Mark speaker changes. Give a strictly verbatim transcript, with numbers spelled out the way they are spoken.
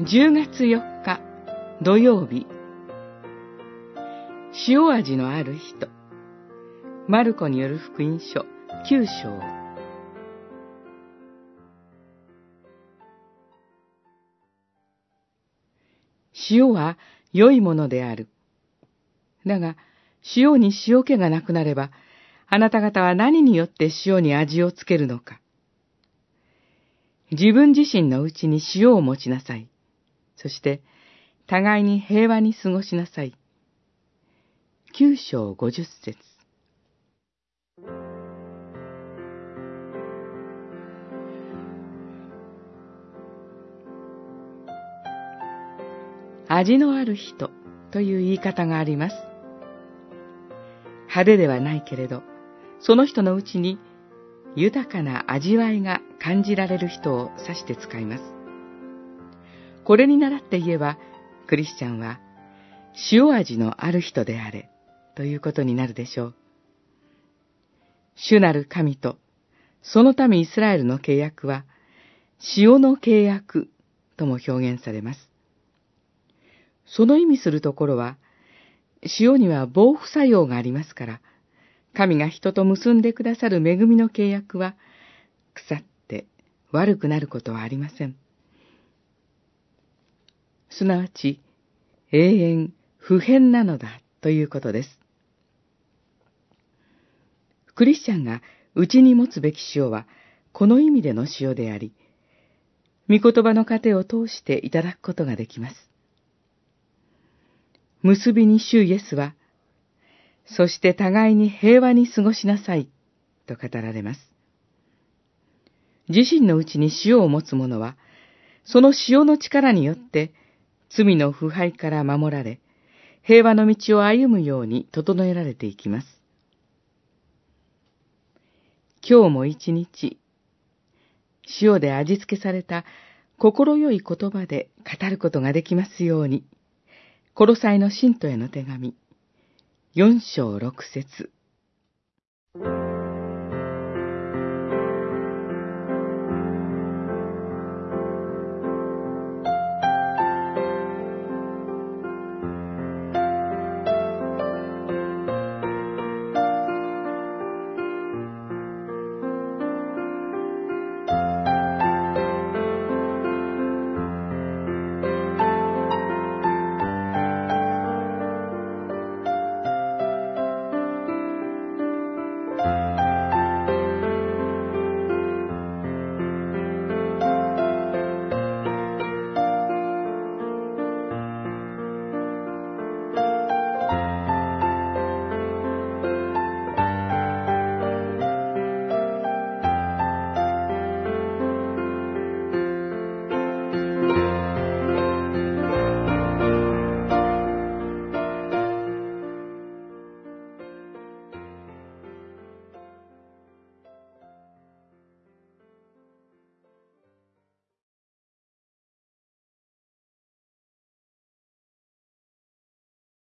Speaker 1: じゅうがつよっか土曜日、塩味のある人。マルコによる福音書きゅう章。塩は良いものである。だが、塩に塩気がなくなれば、あなた方は何によって塩に味をつけるのか。自分自身のうちに塩を持ちなさい。そして、互いに平和に過ごしなさい。きゅう章ごじゅっ節。味のある人という言い方があります。派手ではないけれど、その人のうちに豊かな味わいが感じられる人を指して使います。これに倣って言えば、クリスチャンは塩味のある人であれということになるでしょう。主なる神とその民イスラエルの契約は塩の契約とも表現されます。その意味するところは、塩には防腐作用がありますから、神が人と結んでくださる恵みの契約は、腐って悪くなることはありません。すなわち、永遠不変なのだということです。クリスチャンがうちに持つべき塩は、この意味での塩であり、御言葉の糧を通していただくことができます。結びに主イエスは、そして互いに平和に過ごしなさい、と語られます。自身のうちに塩を持つ者は、その塩の力によって、罪の腐敗から守られ、平和の道を歩むように整えられていきます。今日も一日、塩で味付けされた心よい言葉で語ることができますように。コロサイの信徒への手紙、よん章ろく節。